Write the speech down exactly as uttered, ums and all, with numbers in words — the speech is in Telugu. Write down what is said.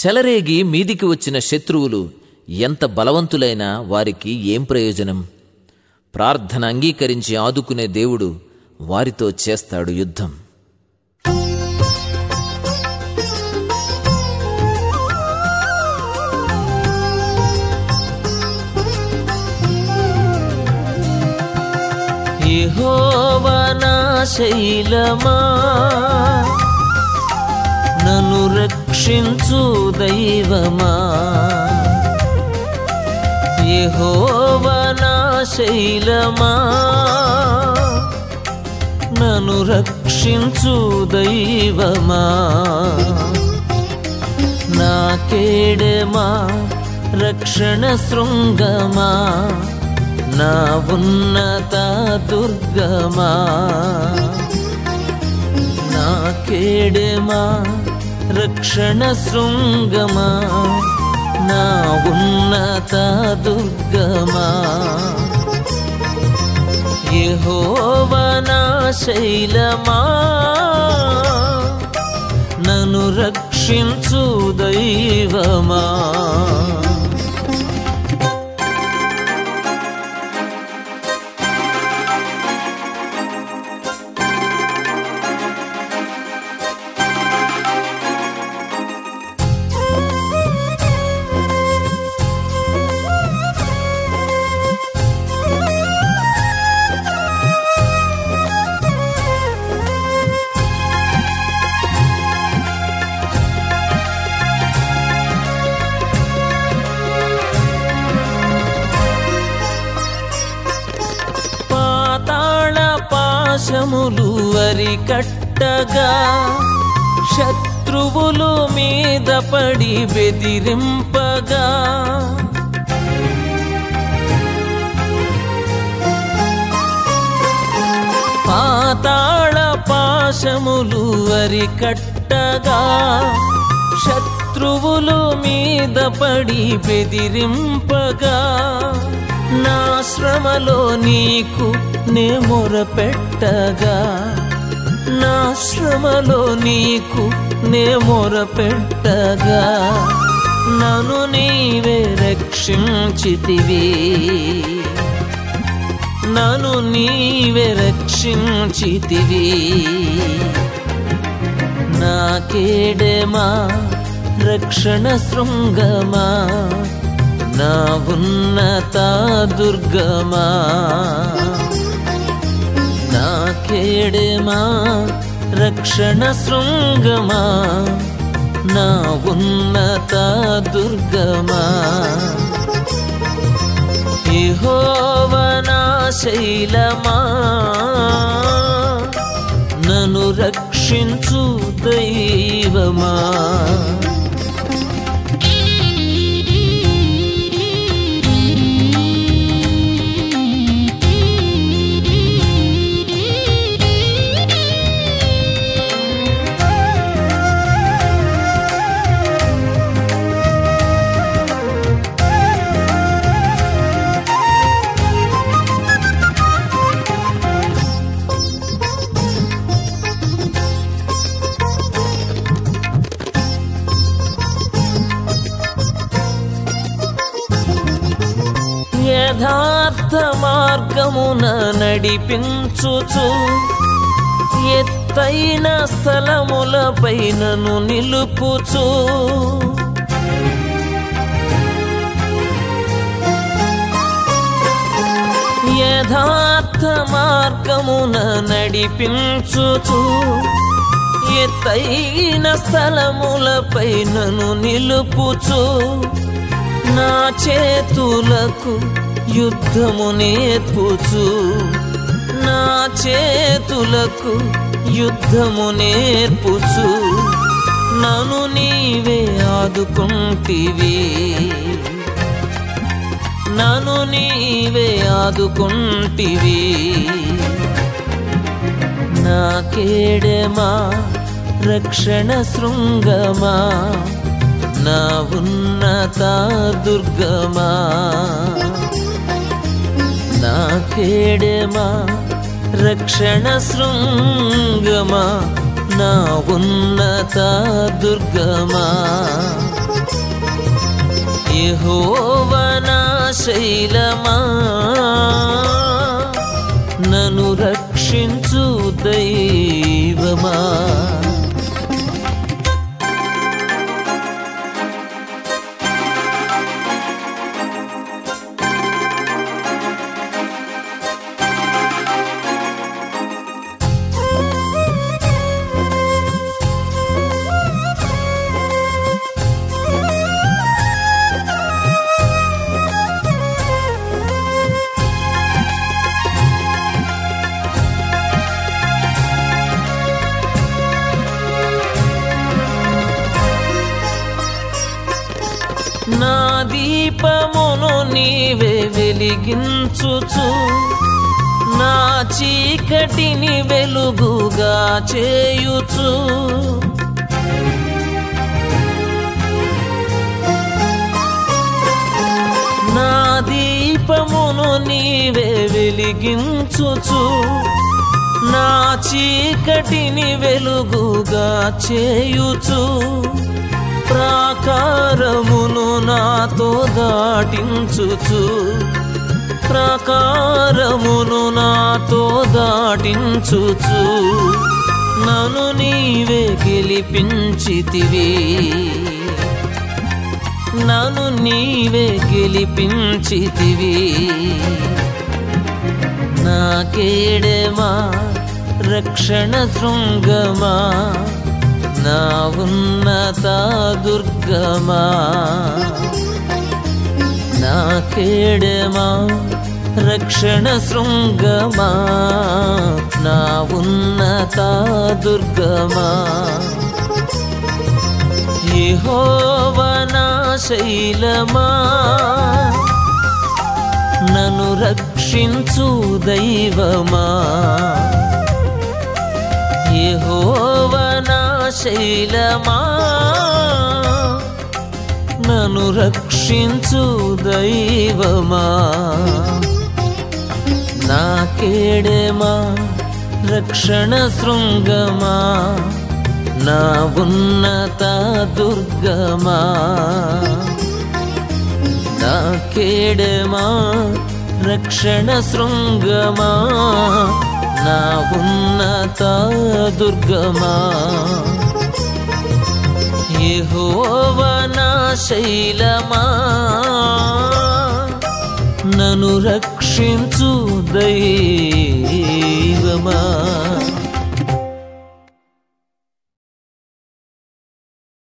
చెలరేగి మీదికి వచ్చిన శత్రువులు ఎంత బలవంతులైనా వారికి ఏం ప్రయోజనం? ప్రార్థన అంగీకరించి ఆదుకునే దేవుడు వారితో చేస్తాడు యుద్ధం. యెహోవా నా శైలమా, నన్ను రక్షించు దైవమా. యెహోవా నా శైలమా, నన్ను రక్షించు దైవమా. నా కేడమా, రక్షణ శృంగమా, నా ఉన్నత దుర్గమా. నా కేడమా, రక్షణ శృంగమా, నా ఉన్నత దుర్గమా. యెహోవా నా శైలమా, నన్ను రక్షించు దైవమా. పాశములు అరికట్టగా, శత్రువులు మీద పడి బెదిరింపగా. పాతాళ పాశములు అరికట్టగా, శత్రువులు మీద పడి బెదిరింపగా. నా శ్రమలో నీకు నే మొరపెట్టగా, నా శ్రమలో నీకు నే మొరపెట్టగా. నన్ను నీవే రక్షించితివి, నన్ను నీవే రక్షించితివి. నా కేడమా, రక్షణ శృంగమా, నా ఉన్నత దుర్గమా. నా కేడమా, రక్షణ శృంగమా, నా ఉన్నత దుర్గమా. యెహోవా నా శైలమా, నన్ను రక్షించు దైవమా. యథార్థ మార్గమున నడిపించుచు, ఎత్తైన స్థలములపై నన్ను నిలుపుచు. యథార్థ మార్గమున నడిపించుచు, ఎత్తైన స్థలములపై నన్ను నిలుపుచు. నా చేతులకు యుద్ధము నేర్పుచు, నా చేతులకు యుద్ధము నేర్పుచు. నన్ను నీవే ఆదుకుంటివి, నన్ను నీవే ఆదుకుంటివి. నా కేడమా, రక్షణ శృంగమా, నా ఉన్నత దుర్గమా. నా కేడమా, రక్షణ శృంగమా, నా ఉన్నత దుర్గమా. యెహోవా నా శైలమా, నన్ను రక్షించు దైవమా. నా దీపమును నీవే వెలిగించుచు, నా చీకటిని వెలుగుగా చేయుచు. నా దీపమును నీవే వెలిగించుచు, నా చీకటిని వెలుగుగా చేయుచు. ప్రాకారమును నాతో దాటించుచు, ప్రాకారమును నాతో దాటించుచు. నన్ను నీవే గెలిపించితివి, నన్ను నీవే గెలిపించితివి. నా కేడమా రక్షణ శృంగమా, నా ఉన్నత దుర్గమా. నా కేడమా రక్షణ శృంగమా, నా ఉన్నత దుర్గమా. యెహోవా నా శైలమా, నన్ను రక్షించు దైవమా. యెహోవా నా శైలమా, నన్ను రక్షించు దైవమా. నా కేడమా రక్షణ శృంగమా, నా ఉన్నత దుర్గమా. నా కేడమా రక్షణ శృంగమా, నా ఉన్నత దుర్గమా. యెహోవా నా శైలమా, నన్ను రక్షించు దైవమా.